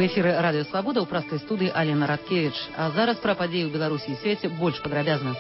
У эфіры радыё Свабода ў праскай студыі Алена Радкевіч. А зараз пра падзеі ў Беларусі і свеце больш падрабязна.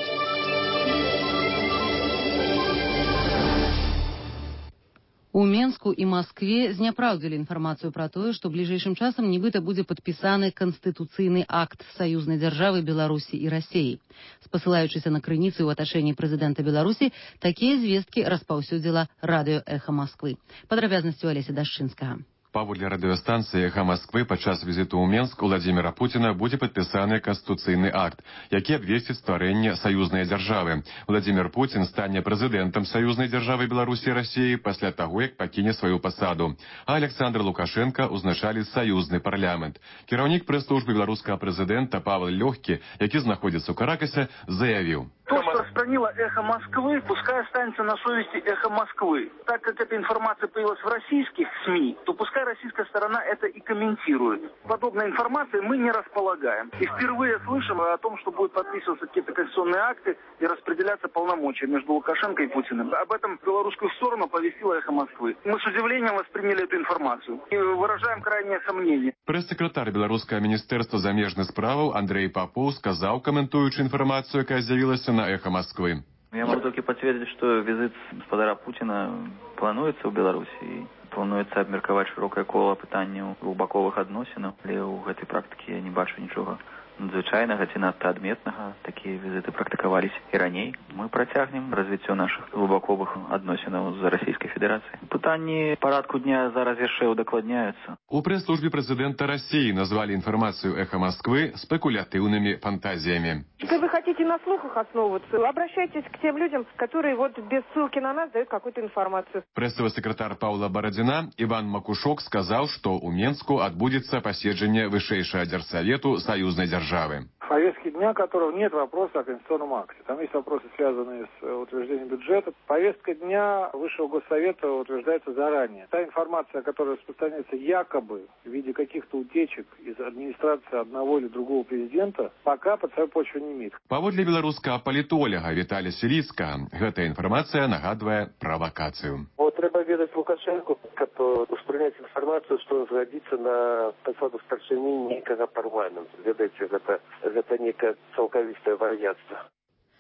У Менску і Маскве зняпраўдзілі інфармацыю пра тое, што бліжэйшым часам нібыта будзе падпісаны канстытуцыйны акт саюзнай дзяржавы Беларусі і Расіі. Спасылаючыся на крыніцы ў атачэнні прэзідэнта Беларусі, такія звесткі распаўсюдзіла радыё Эхо Москвы. Падрабязнасці ў Алеся Дашчынскага. Паводле радыёстанцыі «Эхо Москвы» падчас візіту ў Менск Владзіміра Пуціна будзе падпісаны канстытуцыйны акт, які абвесціць стварэнне саюзнай дзяржавы. Владзімір Пуцін стане прэзідэнтам саюзнай дзяржавы Беларусі і Расіі пасля таго, як пакіне сваю пасаду. А Александр Лукашенка ўзначаліць саюзны парламент. Кіраўнік прэс-службы беларускага прэзідэнта Павел Лёгкі, які знаходзіцца ў Каракасе, заявіў: То, что распространила «Эхо Москвы», пускай останется на совести «Эхо Москвы». Так как эта информация появилась в российских СМИ, то пускай российская сторона это и комментирует. Подобной информацией мы не располагаем. И впервые слышим о том, что будут подписываться какие-то конституционные акты и распределяться полномочия между Лукашенко и Путиным. Об этом белорусскую сторону повестила «Эхо Москвы». Мы с удивлением восприняли эту информацию и выражаем крайнее сомнение. Прэс-сакратар беларускага міністэрства замежных справаў Андрей Попов сказаў, каментуючы інфармацыю, якая з'явілася на «Эхо Москвы». Я могу только подтвердить, что визит господара Путина плануецца ў Беларусі. Плануецца абмеркаваць шырокае кола пытанняў двухбаковых адносінаў, але ў гэтай практыкі я не бачу нічога надзвычайнага ці надта адметнага. Такія візіты практыкаваліся і раней. Мы працягнем развіццё нашых двухбаковых адносінаў з Расійскай Федэрацыяй. Пытанні парадку дня зараз яшчэ удакладняюцца. У прэс-службе прэзідэнта России назвали информацию «Эхо Москвы» спекулятивными фантазиями. Если вы хотите на слухах основываться, обращайтесь к тем людям, которые без ссылки на нас дают какую-то информацию. Прессовый секретарь Павла Бородина Иван Макушок сказал, что у Менску отбудется поседжение Высшейшего Дзярсавету союзной державы. В повестке дня, которого нет вопроса о конституционном акте. Там есть вопросы, связанные с утверждением бюджета. Повестка дня Высшего Госсовета утверждается заранее. Та информация, которая распространяется якобы в виде каких-то утечек из администрации одного или другого президента, пока под свою почву не имеет. Паводле беларускага палітолага Віталія Сіліцкага, гэтая інфармацыя нагадвае правакацыю. Треба ведаць Лукашенко, каб успрыняць інфармацыю, што згадзіцца на пасаду старшыні нейкага парламенту. Ведаеце, гэта некае цалкавістае вар'яцтва.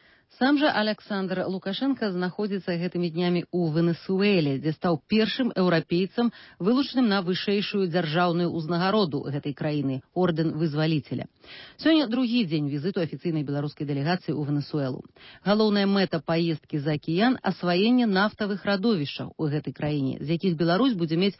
Сам жа Александр Лукашенко знаходзіцца гэтымі днямі ў Венесуэле, дзе стаў першым еўрапейцам, вылучаным на вышэйшую дзяржаўную ўзнагароду гэтай краіны – ордэн вызваліцеля. Сёння другі дзень візіту афіцыйнай беларускай дэлегацыі ў Венесуэлу. Галоўная мэта паездкі за акіян – асваенне нафтавых радовішчаў у гэтай краіне, з якіх Беларусь будзе мець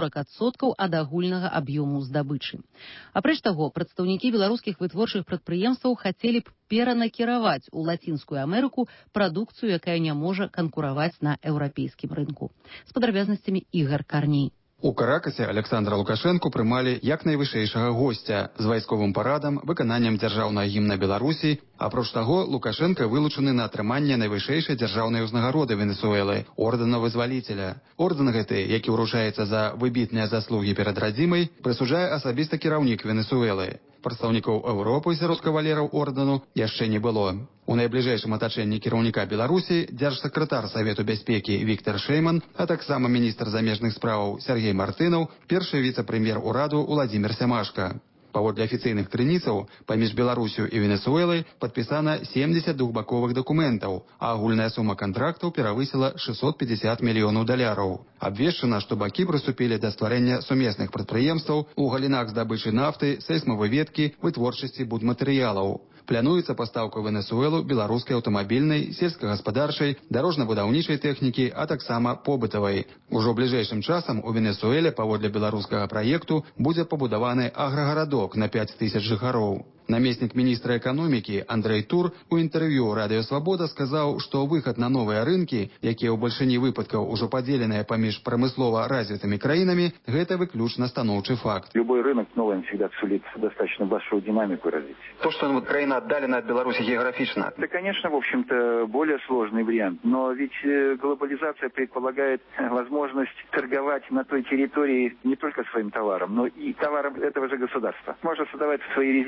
40% ад агульнага аб'ёму здабычы. Апрэч таго, прадстаўнікі беларускіх вытворчых прадпрыемстваў хацелі б перанакіраваць у Лацінскую Амерыку прадукцыю, якая не можа канкураваць на еўрапейскім рынку. З падрабязнасцямі Ігор Карней. У Каракасе Александра Лукашенко прымалі як найвышэйшага госця з вайсковым парадам, выкананнем дзяржаўнага гімна Беларусі. Апроч таго, Лукашенко вылучаны на атрыманне найвышэйшай дзяржаўнай узнагароды Венесуэлы – ордэна вызваліцеля. Ордэн гэты, які ўручаецца за выбітныя заслугі перад радзімай, прысуджае асабіста кіраўнік Венесуэлы. Прадстаўнікоў Еўропы сярод кавалераў ордэну яшчэ не было. У найбліжэйшым атачэнні кіраўніка Беларусі дзяржсакратар Савету бяспекі Віктор Шэйман, а таксама міністр замежных справаў Сергей Мартынаў, першы віцэ-прэм'ер ураду Владзімір Сямашка. Паводле афіцыйных крыніцаў, паміж Беларусю і Венесуэлай падпісана 70 двухбаковых дакументаў, а агульная сума кантрактаў перавысіла $650 мільёнаў. Абвешчана, што бакі прыступілі да стварэння сумесных прадпрыемстваў у галінах здабычы нафты, сейсмавыведкі, вытворчасці будматэрыялаў. Плануецца пастаўка ў Венесуэлу беларускай аўтамабільнай, сельскагаспадарчай, дарожна-будаўнічай тэхнікі, а таксама побытавай. Ужо бліжэйшым часам у Венесуэле паводле беларускага праекту будзе пабудаваны аграгарадок на 5000 жыхароў. Намеснік міністра эканомікі Андрей Тур у інтэрв'ю «Радыё Свабода» сказаў, што выхад на новыя рынкі, якія ў бальшыні выпадкаў ужо падзеленыя паміж прамыслова развітымі краінамі, гэта выключна станоўчы факт. Любой рынок новый всегда сулит достаточно большую динамику развития. То, что краина отдалена от Беларуси географично. Это, конечно, в общем-то, более сложный вариант. Но ведь глобализация предполагает возможность торговать на той территории не только своим товаром, но и товаром этого же государства. Можно создавать свои резиденты за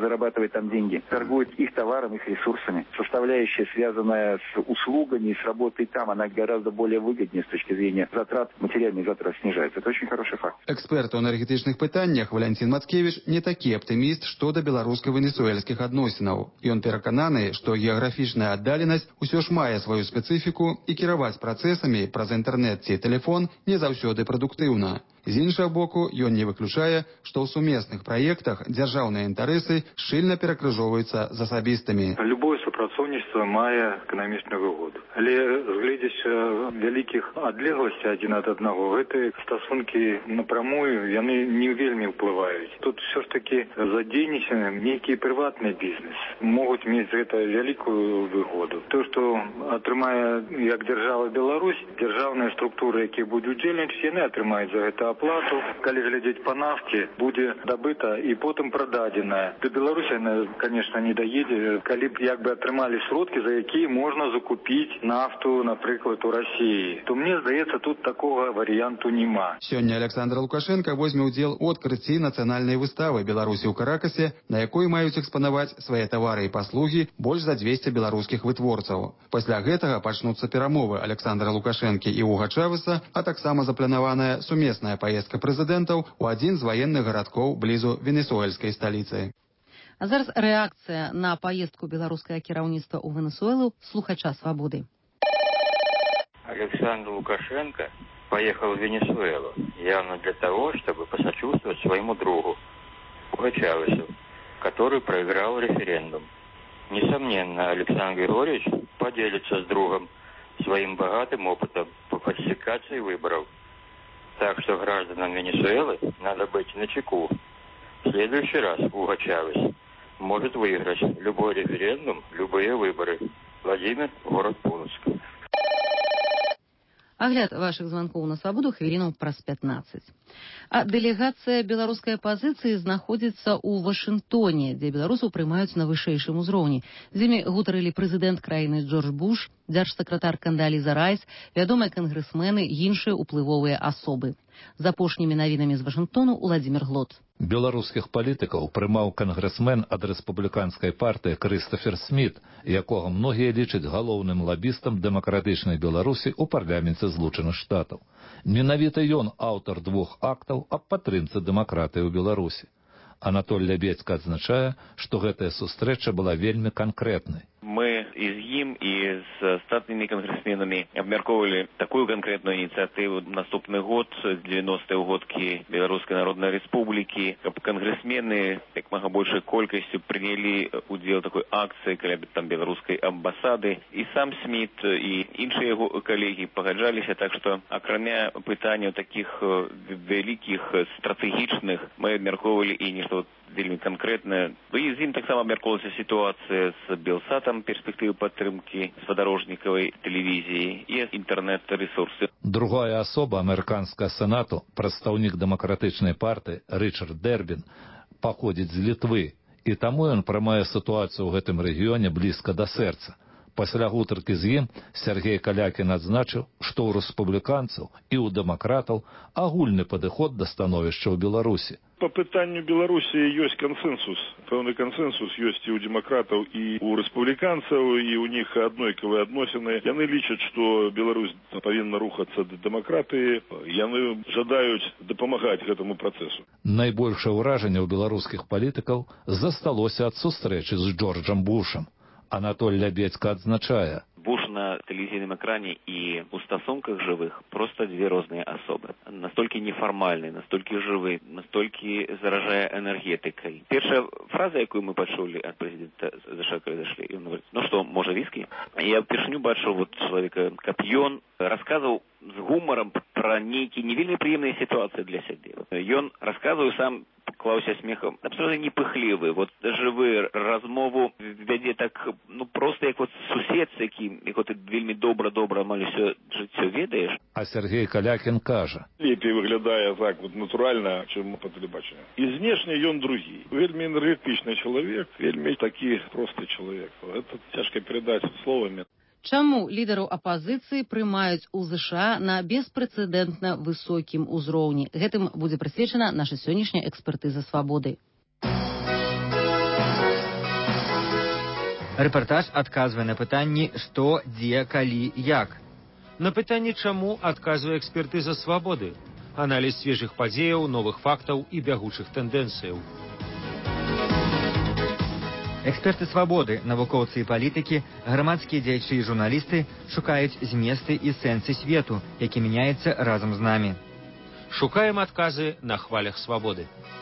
зарабатывать там деньги, торгует их товаром, их ресурсами. Составляющая, связанная с услугами, с работой там, она гораздо более выгоднее с точки зрения затрат, материальных затрат снижается. Это очень хороший факт. Эксперт у энергетычных пытаннях Валентин Мацкевич не такі аптыміст што да беларуска-венесуэльскіх адносінаў. Ён перакананы, што геаграфічная аддаленасць усё ж мае сваю спецыфіку і кіраваць працэсамі праз інтэрнэт ці тэлефон не заўсёды прадуктыўна. З іншага боку, ён не выключае, што ў сумесных праектах дзяржаўныя інтарэсы шчыльна перакрыжоўваюцца з асабістымі. Любое супрацоўніцтва мае эканамічную выгоду. Але гледзячы вялікіх адлегласцей адзін ад аднаго, гэтыя стасункі напрамую яны не вельмі ўплываюць. Тут все ж таки задзейнічаны нейкі прыватны бізнес. Могуць мець гэта вялікую выгоду. То, што атрымае як дзяржава Беларусь, дзяржаўныя структуры, якія будуць удзельнічаць, яны атрымаюць за гэта аплату. Калі глядзець па нафце, будзе дабыта і потым прададзеная. До Беларусі яна, конечно, не даедзе, калі б як бы атрымалі сродкі, за якія можна закупіць нафту, напрыклад, у Расіі. То мне здаецца, тут такога варыянту няма. Сёння Александр Лукашенко возьме ўдзел у адкрыцці нацыянальнай выставы Беларусі ў Каракасе, на якой маюць экспанаваць свае тавары і паслугі больш за 200 беларускіх вытворцаў. Пасля гэтага пачнуцца перамовы Александра Лукашэнкі і Уга Чавеса, а таксама запланаваная сумесная поездка прэзідэнтаў у адзін з ваенных гарадкоў блізу венесуэльскай сталіцы. А зараз рэакцыя на поездку беларускага кіраўніцтва ў Венесуэлу слухача «Свободы». Александр Лукашенко поехал в Венесуэлу явно для того, чтобы посочувствовать своему другу Уго Чавесу, который проиграл референдум. Несомненно, Александр Григорьевич поделится с другом своим богатым опытом по фальсификации выборов. Так что гражданам Венесуэлы надо быть начеку. В следующий раз Уго Чавес может выиграть любой референдум, любые выборы. Владимир, город Полоцк. Агляд вашых званкоў на свабоду хвілінаў праз 15. А дэлегацыя беларускай апазіцыі знаходзіцца ў Вашынгтоне, дзе беларусаў прымаюць на вышэйшым узроўні. З імі гутарылі прэзідэнт краіны Джордж Буш, дзяржсакратар Кандаліза Райс, вядомыя кангрэсмены і іншыя ўплывовыя асобы. З апошнімі навінамі з Вашынгтону Уладзімір Глот. Беларускіх палітыкаў прымаў кангрэсмен ад рэспубліканскай партыі Крыстафер Сміт, якога многія лічаць галоўным лабістам дэмакратычнай Беларусі ў парламенце Злучаных Штатаў. Менавіта ён аўтар 2 актаў аб падтрымцы дэмакратыі ў Беларусі. Анатоль Лябедзька адзначае, што гэтая сустрэча была вельмі канкрэтнай. Мы і з ім, і з статнымі кангрэсменамі абмяркоўвалі такую канкрэтную ініцыятыву наступны год, 90-е ўгодкі Беларускай Народнай Рэспублікі, каб кангрэсмены як мага большай колькасцю прынялі удзел такой акцыі каля там беларускай амбасады. І сам Сміт, і іншыя яго калегі пагаджаліся, так што акрамя пытанняў такіх вялікіх стратэгічных мы абмяркоўвалі і нешта вельмі канкрэтнае. І з ім таксама абмяркоўвалася сітуацыя з Белсатам, перспектывы падтрымкі спадарожнікавай тэлевізіі і інтэрнэт-рэсурсы. Другая асоба амерыканскага сенату, прадстаўнік дэмакратычнай партыі Рычард Дэрбін, паходзіць з Літвы, і таму ён прымае сітуацыю ў гэтым рэгіёне блізка да сэрца. Пасля гутаркі з ім Сергей Калякін адзначыў, што ў рэспубліканцаў і ў дэмакратаў агульны падыход да становішча ў Беларусі. По пытанню Беларусі ёсць кансэнсус. Пэўны кансэнсус ёсць і ў дэмакратаў, і ў рэспубліканцаў, і ў них аднолькавыя адносіны. Яны лічаць, што Беларусь павінна рухацца да дэмакратыі. Яны жадаюць дапамагаць гэтаму працэсу. Найбольшае ўражанне ў беларускіх палітыкаў засталося ад сустрэчы з Джорджам Бушам. Анатоль Лябедзька адзначае. Буш на тэлевізійным экране і ў стасунках жывых проста две розныя асобы. Настолькі нефармальны, настолькі жывы, настолькі заражае энергетыкай. Першая фраза, якую мы пачулі ад прэзідэнта США, калі зайшлі, ён говорить: ну што, можа віскі? Я ўпершыню бачыў вот чалавека, каб ён расказваў з гумарам пра нейкія не вельмі прыемныя сітуацыі для сябе. Ён расказваў сам, клаўся смехам, абсолютно непыхлівы, вот жывы, размову вядзе так, ну просто як вот сусед, які ты вельмі добра амаль усё жыццё ведаеш. А Сергей Калякін кажа: лепей выглядае так вот натуральна, чым па тэлебачанню. І знешне ён другі. Вельмі энергетычны чалавек, вельмі такі просты чалавек. Это цяжка перадаць словамі. Чаму лідараў апазіцыі прымаюць у ЗША на беспрэцэдэнтна высокім узроўні? Гэтым будзе прысвечана наша сённяшняя экспертыза «Свабоды». Рэпартаж адказвае на пытанні «Што, дзе, калі, як?». На пытанне «Чаму» адказвае экспертыза «Свабоды». Аналіз свежых падзеяў, новых фактаў і бягучых тэндэнцыяў. Эксперты «Свабоды», навукоўцы і палітыкі, грамадскія дзеячы і журналісты шукаюць зместы і сэнсы свету, які мяняецца разам з намі. Шукаем адказы на хвалях «Свабоды».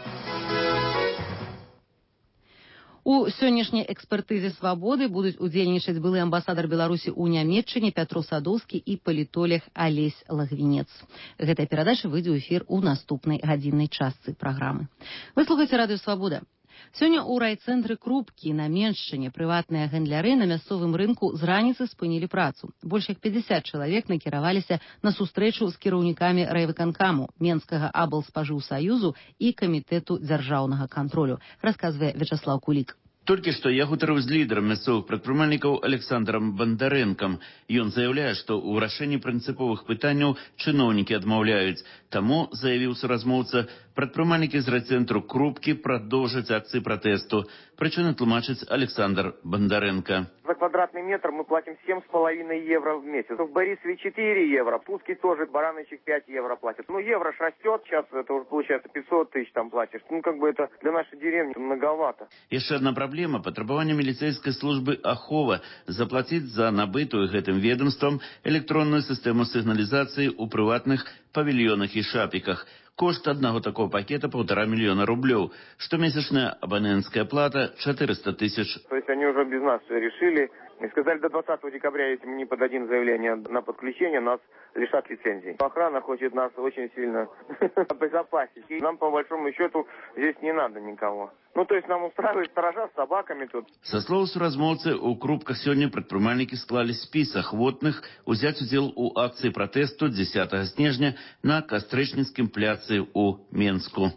У сённяшняй экспертызе «Свабоды» будуць удзельнічаць былы амбасадар Беларусі ў Нямецчыне Пятро Садоўскі і палітолог Алесь Лагвінец. Гэтая перадача выйдзе ў эфір у наступнай гадзіннай частцы праграмы. Вы слухаеце радыё «Свабода». Сёння ў райцэнтры Крупкі на Меншчыне прыватныя гандляры на мясцовым рынку з раніцы спынілі працу. Больш як 50 чалавек накіраваліся на сустрэчу з кіраўнікамі райвыканкаму, Менскага аблспажыўсаюзу і камітэту дзяржаўнага кантролю, расказвае Вячаслаў Кулік. Толькі што я гутарыў з лідарам мясцовых прадпрымальнікаў Александром Бандарэнкам. Ён заяўляе, што ў рашэнні прынцыповых пытанняў чыноўнікі адмаўляюць. Таму, заявіў суразмоўца, прадпрымальнікі з райцэнтру Крупкі прадоўжаць акцыі пратэсту. Прычыны тлумачыць Александр Бандаренко. За квадратный метр мы платим 7,5 евро в месяц. В Борисове 4 евро, Пуски тоже, Баранычек 5 евро платят. Ну, евро ж растет, сейчас это уже получается 500 тысяч там платишь. Ну, как бы это для нашей деревни многовато. Яшчэ адна праблема – патрабаванне міліцэйскай службы Ахова заплаціць за набытую гэтым ведомствам электронную сістэму сігналізацыі ў прыватных павільёнах і шапіках. Кошт одного такого пакета 1,5 миллиона рублей. Штомесячная абонентская плата 400 тысяч. То есть они уже без нас все решили. И сказали, до 20 декабря, если мы не подадим заявление на подключение, нас лишат лицензии. Охрана хочет нас очень сильно обезопасить. И нам, по большому счету, здесь не надо никого. Ну, то есть нам устраивают сторожа с собаками тут. Со слов суразмоўцы, у Крупках сегодня прадпрымальнікі склали спіс ахвотных узяць удзел у акции протесту 10 снежня на Кастрычніцкім пляцы у Менску.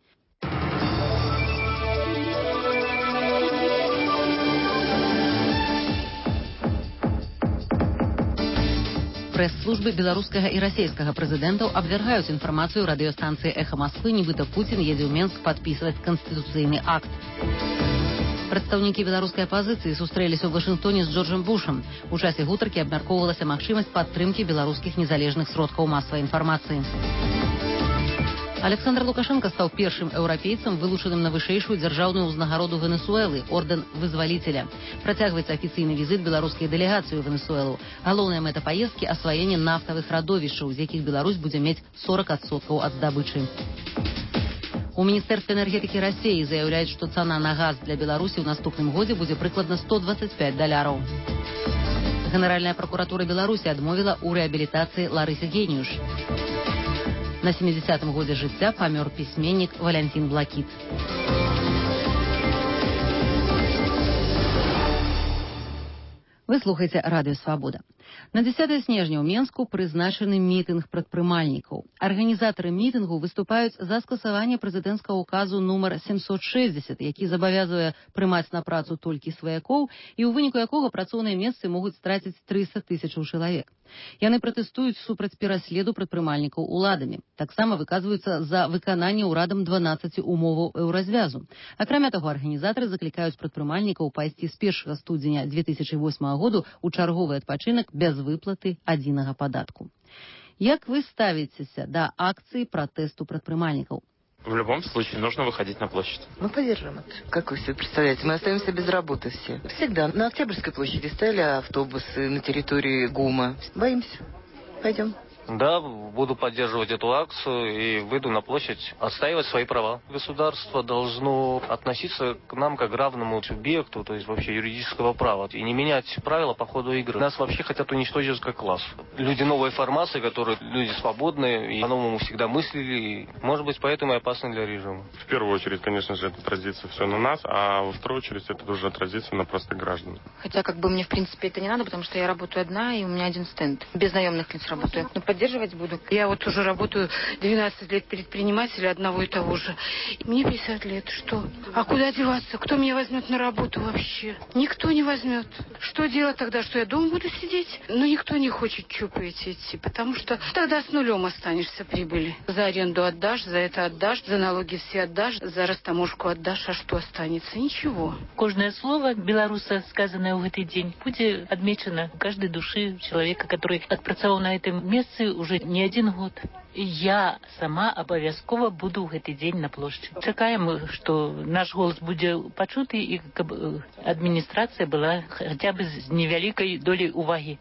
Прэс-службы беларускага і расійскага прэзідэнтаў абвяргаюць інфармацыю радыёстанцыі «Эхо Москвы», нібыта Пуцін едзе ў Менск падпісваць канстытуцыйны акт. Прадстаўнікі беларускай апазіцыі сустрэліся ў Вашынгтоне з Джорджам Бушам. У часе гутаркі абмяркоўвалася магчымасць падтрымкі беларускіх незалежных сродкаў масавай інфармацыі. Александр Лукашенко стаў першым еўрапейцам, вылучаным на вышэйшую дзяржаўную ўзнагароду Венесуэлы – ордэн вызваліцеля. Працягваецца афіцыйны візіт беларускай дэлегацыі ў Венесуэлу. Галоўная мэта паездкі – асваенне нафтавых радовішчаў, з якіх Беларусь будзе мець 40% ад здабычы. У Міністэрстве энергетыкі Расіі заяўляюць, што цана на газ для Беларусі ў наступным годзе будзе прыкладна $125. Генеральная прокуратура Беларусі адмовіла ў рэабілітацыі Ларысы Геніюш. На 70-м годзе жыцця памёр пісьменнік Валянцін Блакіт. Вы слухаеце радыё «Свабода». На 10 снежня ў Менску прызначаны мітынг прадпрымальнікаў. Арганізатары мітынгу выступаюць за скасаванне прэзідэнцкага указу нумар 760, які забавязывае прымаць на працу толькі сваякоў і ў выніку якога працоўныя месцы могуць страціць 300 тысячаў чалавек. Яны пратэстуюць супраць пераследу прадпрымальнікаў уладамі. Таксама выказваюцца за выкананне ўрадам 12 умоваў еўразвязу. Акрамя таго, арганізатары заклікаюць прадпрымальнікаў пайсці з 1 студзеня 2008 году ў чарговы адпачынак без выплаты адзінага падатку. Як вы ставіцеся да акцыі пратэсту прадпрымальнікаў? В любом случае нужно выходить на площадь. Мы поддерживаем это. Как вы себе представляете? Мы остаемся без работы все. Всегда. На Октябрьской площади стояли автобусы на территории ГУМа. Боимся. Пойдем. Да, буду поддерживать эту акцию и выйду на площадь отстаивать свои права. Государство должно относиться к нам как к равному субъекту, то есть вообще юридического права, и не менять правила по ходу игры. Нас вообще хотят уничтожить как класс. Люди новой формации, которые люди свободные и по-новому всегда мыслили, и, может быть, поэтому и опасны для режима. В первую очередь, конечно же, это отразится все на нас, а во вторую очередь это тоже отразится на простых граждан. Хотя, как бы, мне, в принципе, это не надо, потому что я работаю одна, и у меня один стенд. Без наемных лиц работаю. Но поддерживать буду. Я вот уже работаю 12 лет предпринимателя одного и того же. Мне 50 лет. Что? А куда деваться? Кто меня возьмет на работу вообще? Никто не возьмет. Что делать тогда? Что я дома буду сидеть? Но никто не хочет чупать идти, потому что тогда с нулем останешься прибыли. За аренду отдашь, за это отдашь, за налоги все отдашь, за растаможку отдашь, а что останется? Ничего. Кожное слово белоруса, сказанное в этот день, будет отмечено в каждой душе человека, который отпрацовал на этом месте уже не один год. Я сама обовязково буду в этот день на площади. Чекаем, что наш голос будет почутый и чтобы администрация была хотя бы с невеликой долей уваги.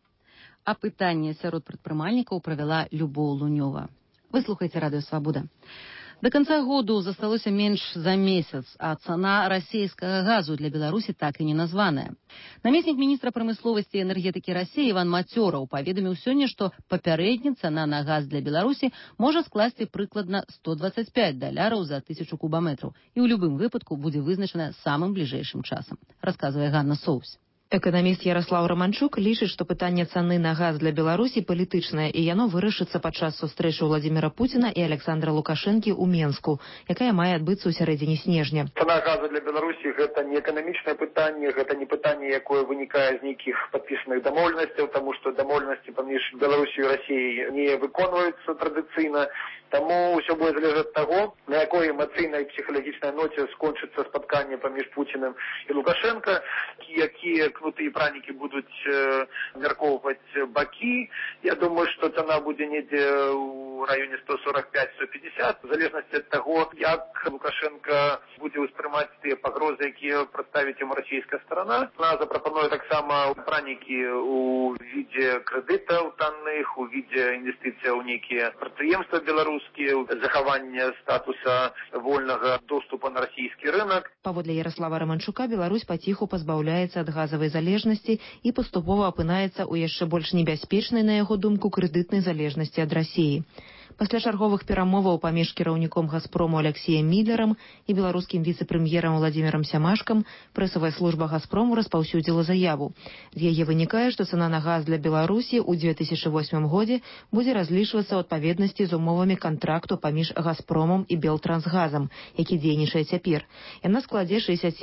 Апытанне сярод прадпрымальнікаў правяла Любоў Лунёва. Вы слухаеце радыё Свабода. До конца году засталося менш за месяц, а цана расійскага газу для Беларусі так і не названая. Намеснік міністра прамысловасці і энергетыкі Расіі Іван Мацёраў паведаміў сёння, што папярэдні цана на газ для Беларусі можа скласці прыкладна $125 за 1000 кубаметраў і ў любым выпадку будзе вызначана самым бліжэйшым часам, расказвае Ганна Соўсь. Эканаміст Ярослаў Раманчук лічыць, што пытанне цаны на газ для Беларусі палітычнае, і яно вырашыцца падчас сустрэчы Владзіміра Пуціна і Александра Лукашэнкі ў Менску, якая мае адбыцца ў сярэдзіне снежня. Цана газу для Беларусі гэта не эканамічнае пытанне, гэта не пытанне, якое вынікае з нейкіх падпісаных дамоўленасцяў, таму што дамоўленасці паміж Беларусю і Расіяй не выконваюцца традыцыйна. Таму ўсё будзе залежаць ад таго, на якой эмацыйнай псіхалагічнай ноце скончыцца спатканне паміж Пуціним і Лукашенко, якія кнуты і пранікі будуць абмяркоўваць бакі. Я думаю, што цана будзе недзе ў раёне 145-150, в залежнасці ад таго, як Лукашенко будзе ўспрымаць тыя пагрозы, якія прадставіць яму расійская старана. Вона запрапануе таксама пранікі ў відзе крэдытаў танных, у відзе інвестыцыяў ў нейкія прадпрыемствы беларускія, захаванне статуса вольнага доступа на расійскі рынок. Паводле Ярослава Раманчука, Беларусь паціху пазбаўляецца ад газавай залежнасці і паступова апынаецца ў яшчэ больш небяспечнай, на яго думку, крэдытнай залежнасці ад Расіі. Пасля чарговых перамоваў паміж кіраўніком «Газпрому» Алексеем Міллерам і беларускім віцэ-прэм'ерам Владзімірам Сямашкам прэсавая служба «Газпрому» распаўсюдзіла заяву. З яе вынікае, што цана на газ для Беларусі ў 2008 годзе будзе разлічвацца ў адпаведнасці з умовамі кантракту паміж «Газпромом» і «Белтрансгазам», які дзейнічае цяпер. Яна складзе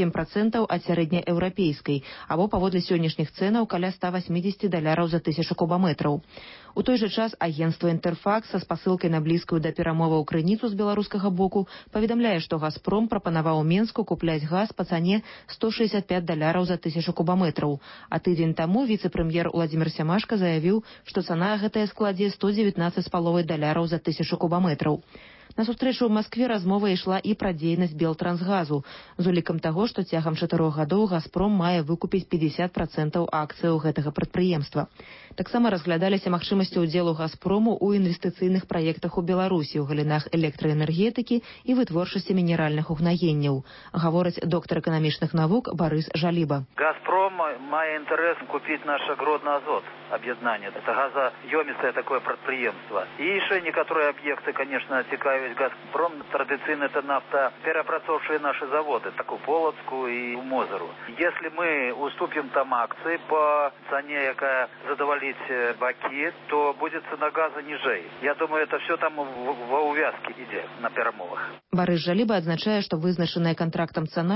67% ад сярэднееўрапейскай, або паводле сённяшніх цэнаў каля $180 за 1000 кубаметраў. У той жа час агенцтва «Інтэрфакс» са спасылкай на блізкую да перамоваў крыніцу з беларускага боку паведамляе, што «Газпром» прапанаваў Менску купляць газ па цане $165 за 1000 кубаметраў. А тыдзень таму віцэ-прэм'ер Владзімір Сямашка заявіў, што цана гэтая складзе $119,5 за 1000 кубаметраў. На сустрэчу ў Маскве размова ішла і пра дзейнасць Белтрансгазу, з улікам таго, што цягам 4 гадоў «Газпром» мае выкупіць 50% акцыяў гэтага прадпрыемства. Таксама разглядаліся магчымасці ўдзелу «Газпрому» ў інвестыцыйных праектах у Беларусі ў галінах электраэнергетыкі і вытворчасці мінеральных угнаенняў, гаворыць доктар эканамічных навук Барыс Жаліба. «Газпром» мае інтарэс купіць наш «Агроднаазот» аб'яднанне. Это газаёмістае такое прадпрыемства. І яшчэ некаторыя аб'екты, конечно, цікаві «Газпром». Традиционно это нафтопереобрацовывающие наши заводы, так у Полоцку и у Мозыру. Если мы уступим там акции по цене, якая задоволит баки, то будет цена газа ніжэй. Я думаю, это все там во увязке идет на перамовах. Барыс Жаліба адзначае, што вызначаная кантрактам цана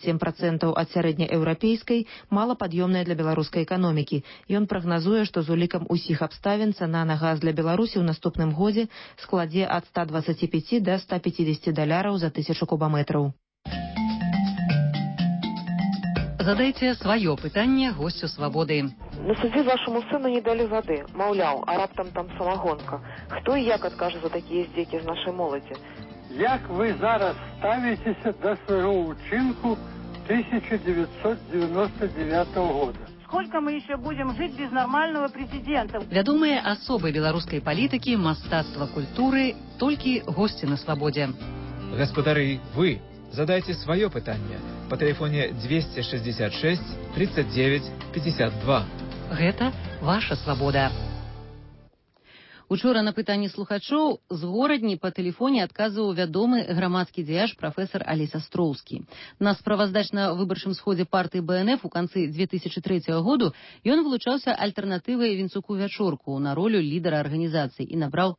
67% ад сярэднееўрапейскай малапад'ёмная для беларускай эканомікі. Ён прагназуе, што з улікам усіх абставін цана на газ для Беларусі ў наступным годзе складзе ад $125 до $150 за 1000 кубаметраў. Задайце сваё пытанне госцю «Свабоды». На суде вашему сыну не дали воды. Маўляў, а раптам там самогонка. Хто і як адкажа за такія здзекі з нашай моладзі? Як вы зараз ставіцеся до свайго ўчынку 1999 года? Сколько мы еще будем жить без нормального президента? Вядомыя асобы беларускай палітыкі, мастацтва, культуры, толькі госці на «Свабодзе». Гаспадары, вы задайте свое пытанне по телефоне 266 39 52. Гэта ваша «Свабода». Учора на пытанні слухачоў з горадні па тэлефоне адказваў вядомы грамадскі дзеяч прафесор Алесь Астроўскі. На справаздачна-выбарчым сходзе партыі БНФ у канцы 2003 году ён вылучаўся альтэрнатывай Вінцуку Вячорку на ролю лідара арганізацыі і набраў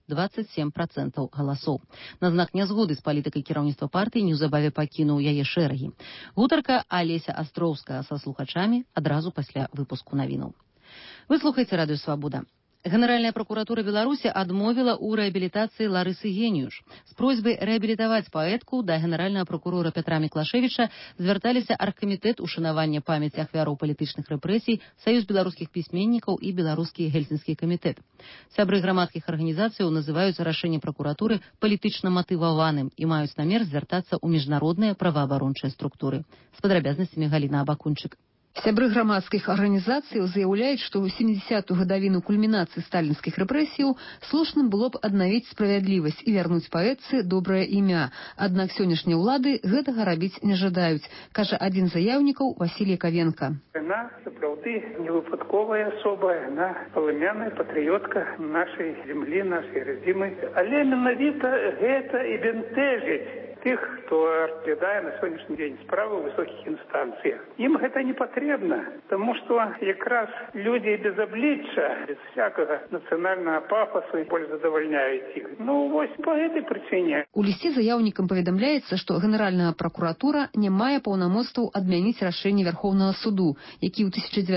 27% галасоў. На знак нязгоды з палітыкай кіраўніцтва партыі неўзабаве пакінуў яе шэрагі. Гутарка Алеся Астроўскага са слухачамі адразу пасля выпуску навінаў. Вы слухаеце Радыё Свабода. Генеральная прокуратура Беларусі адмовіла ў рэабілітацыі Ларысы Геніюш. З просьбай рэабілітаваць паэтку да генеральнага прокурора Пятра Міклашевіча звярталіся аргкамітэт ушанавання памяці ахвяраў палітычных рэпрэсій, Саюз беларускіх пісьменнікаў і беларускі гельсінскі камітэт. Сябры грамадскіх арганізацыяў называюць рашэнне прокуратуры палітычна матываваным і маюць намер звяртацца ў міжнародныя праваабарончыя структуры. З падрабязнасцямі Галіна Абакунчык. Сябры грамадскіх арганізацый заяўляюць, што ў 70-ту гадавіну кульмінацыі сталінскіх рэпрэсіяў слушным было б аднавіць справядлівасць і вярнуць паэтцы добрае імя. Аднак сённяшнія ўлады гэтага рабіць не жадаюць, кажа адзін з заяўнікаў Васілій Кавенка. Яна сапраўды невыпадковая асоба, яна палымяная патрыётка нашай зямлі, нашай радзімы. Але менавіта гэта і бянтэжыць тых, хто разглядае на сённяшні дзень справы ў высокіх інстанцыях. Ім гэта не патрэбна, таму што якраз людзі без аблічча, без всякага нацыянальнага пафасу больш задавальняюць іх. Ну, вось па гэтай прычыне. У лісце заяўнікам паведамляецца, што Генеральная пракуратура не мае паўнамоцтваў адмяніць рашэнне Вярхоўнага суду, які ў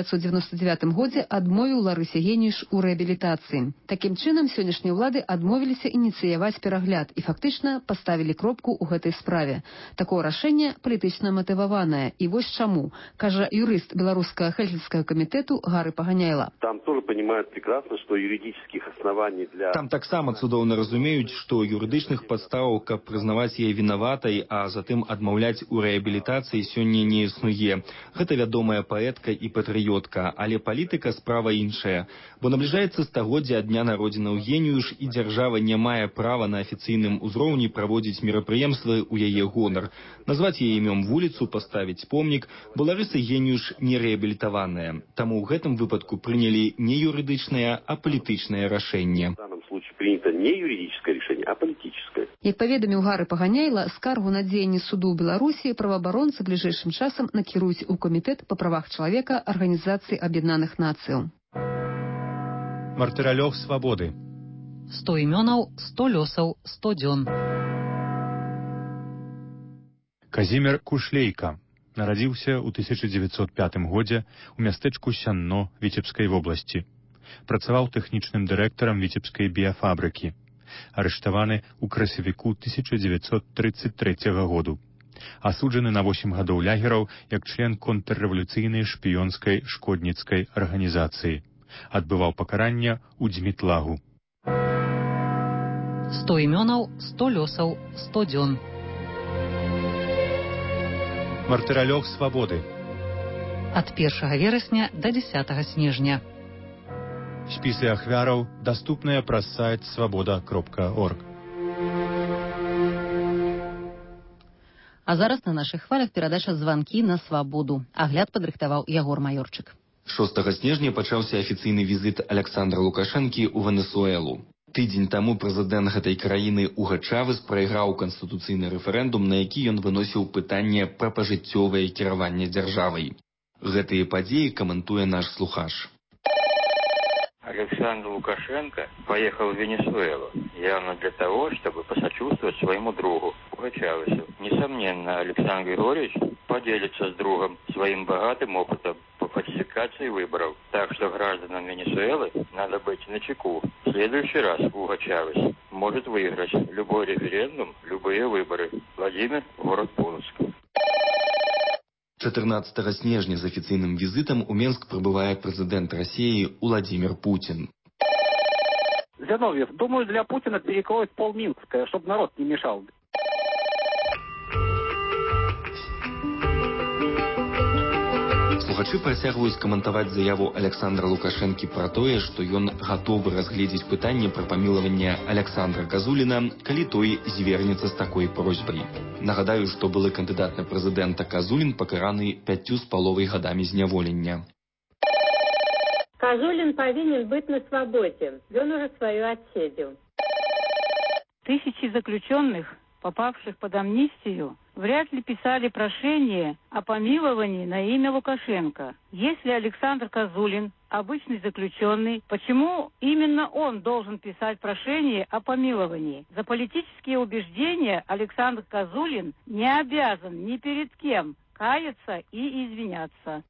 1999 годзе адмовіў Ларысе Геніюш у рэабілітацыі. Такім чынам, сённяшнія ўлады адмовіліся ініцыяваць перагляд і фактычна паставілі кропку ў гэтай справе. Такое рашэнне палітычна матываванае. І вось чаму, кажа юрыст беларускага хельсінскага камітэту Гары Паганяйла. Там тоже понимают прекрасно, что юридических оснований для... Там таксама цудоўна разумеюць, што юрыдычных падстаў, каб прызнаваць яе вінаватай, а затым адмаўляць у рэабілітацыі сёння не існуе. Гэта вядомая паэтка і патрыётка, але палітыка справа іншая. Бо набліжаецца стагоддзе ад дня народзінаў Геніюш, і дзяржава не мае права на афіцыйным узроўні праводзіць мерапрыемствы у яе гонар. Назваць яе імём вуліцу, паставіць помнік, бо Ларыса Геніюш не рэабілітаваная. Таму ў гэтым выпадку прынялі не юрыдычнае, а палітычнае рашэнне. В данном случае принято не юридическое решение, а политическое. Як паведаміў Гары Паганяйла, скаргу на дзеянні суду ў Беларусі праваабаронцы бліжэйшым часам накіруюць у камітэт па правах чалавека Арганізацыі Аб'яднаных Нацыяў. Мартыралёг свабоды. 100 імёнаў, 100 лёсаў, 100 дзён. Казімір Кушлейка нарадзіўся ў 1905 годзе ў мястэчку Сянно Віцебскай вобласці. Працаваў тэхнічным дырэктарам Віцебскай біяфабрыкі. Арыштаваны ў красавіку 1933 году. Асуджаны на 8 гадоў лягераў як член контррэвалюцыйнай шпіёнскай шкодніцкай арганізацыі. Адбываў пакаранне ў Дзмітлагу. 100 імёнаў, 100 лёсаў, 100 дзён. Мартыралёг свабоды. Ад 1 верасня да 10 снежня. Спісы ахвяраў даступныя праз сайт свабода.орг. А зараз на нашых хвалях перадача «Званкі на свабоду». Агляд падрыхтаваў Ягор Маёрчык. 6 снежня пачаўся афіцыйны візіт Александра Лукашэнкі ў Венесуэлу. Тыдзень таму прэзідэнт гэтай краіны Уга Чавес прайграў канстытуцыйны рэферэндум, на які ён выносіў пытанне пра пажыццёвае кіраванне дзяржавай. Гэтыя падзеі каментуе наш слухач. Александр Лукашенко поехал в Венесуэлу явно для того, чтобы посочувствовать своему другу Уго Чавесу. Несомненно, Александр Григорьевич поделится с другом своим богатым опытом по фальсификации выборов. Так что гражданам Венесуэлы надо быть начеку. В следующий раз Уго Чавес может выиграть любой референдум, любые выборы. Владимир, город Полоцк. 14 снежня з афіцыйным візітам у Менск прыбывае прэзідэнт России Владимир Путин. Зиновьев, думаю, для Путина перекроют полминска, чтобы народ не мешал. Слухачы працягваюць каментаваць заяву Александра Лукашэнкі пра тое, што ён гатовы разгледзець пытанне пра памілаванне Александра Казуліна, калі той звернецца з такой просьбай. Нагадаю, што былы кандыдат на прэзідэнта Казулін пакараны 5,5 гадамі зняволення. Козулин повинен быть на свободе. Он уже свое отсидел. Тысячи заключенных, попавших под амнистию, вряд ли писали прошение о помиловании на имя Лукашенко. Если Александр Козулин обычный заключенный, почему именно он должен писать прошение о помиловании? За политические убеждения Александр Козулин не обязан ни перед кем каяться и извиняться.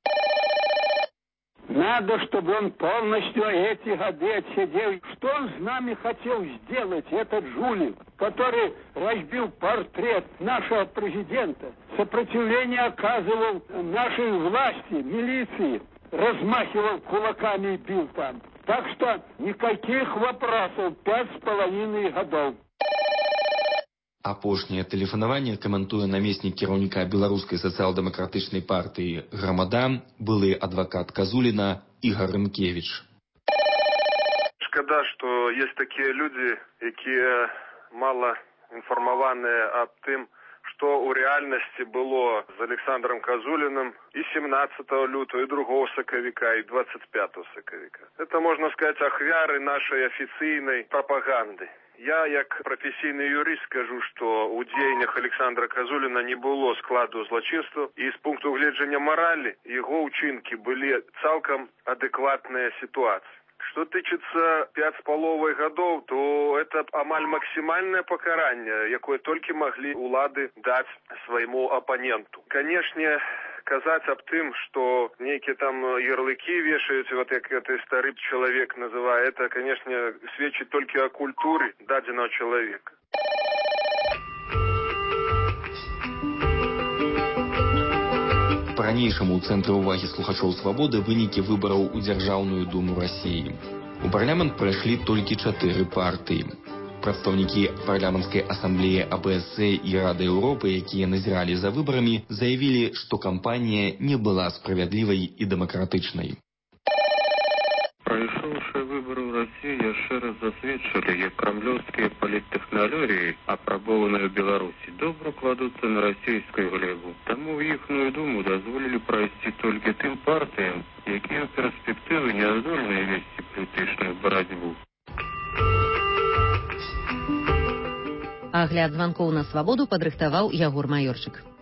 Надо, чтобы он полностью эти годы отсидел. Что он с нами хотел сделать, этот жулик, который разбил портрет нашего президента, сопротивление оказывал нашей власти, милиции, размахивал кулаками и бил там. Так что никаких вопросов, 5,5 годов. Апошняе тэлефанаванне каментуе намеснік кіраўніка беларускай сацыял-дэмакратычнай партыі «Грамада», былы адвакат Козулина Ігор Рынкевич. Шкада, што есть такія людзі, якія мала інфармаваныя аб тым, што ў рэальнасці было з Александром Козулиным и 17 лютого, и 2 сакавіка, и 25 сакавіка. Это, можно сказать, ахвяры нашей офіцыйнай прапаганды. Я, як професійны юрыст, скажу, што ў дзеяннях Александра Козулина не было складу злачынства, і з пункту гледжання маралі яго ўчынкі былі цалкам адэкватныя сітуацыі. Что тычыцца 5,5 годов, то это амаль максимальное покаранне, якое толькі маглі улады даць свайму апаненту. Канешне, казаць аб тым, што нейкія там ярлыкі вешаюць, вот як гэты стары чалавек называе, это, канешне, сведчыць толькі о культуры дадзенага чалавека. По-ранейшаму ў цэнтры ўвагі слухачоў «Свабоды» вынікі выбараў у Дзяржаўную думу Расіі. У парламент прайшлі толькі 4 партыі. Прадстаўнікі парламенцкай асамблеі АБС і Рады Еўропы, якія назіралі за выбарамі, заявілі, што кампанія не была справядлівай і дэмакратычнай. Прайшоўшыя выбары ў Расіі яшчэ раз засведчылі, як крамлёўскія паліттэхналогіі, апрабованыя ў Беларусі, добра кладуцца на расійскую глебу. Таму ў іхную думу дазволілі прайсці толькі тым партыям, якія ў перспектывы не здольныя весці палітычную барацьбу. Агляд званкоў на «Свабоду» падрыхтаваў Ягор Маёрчык.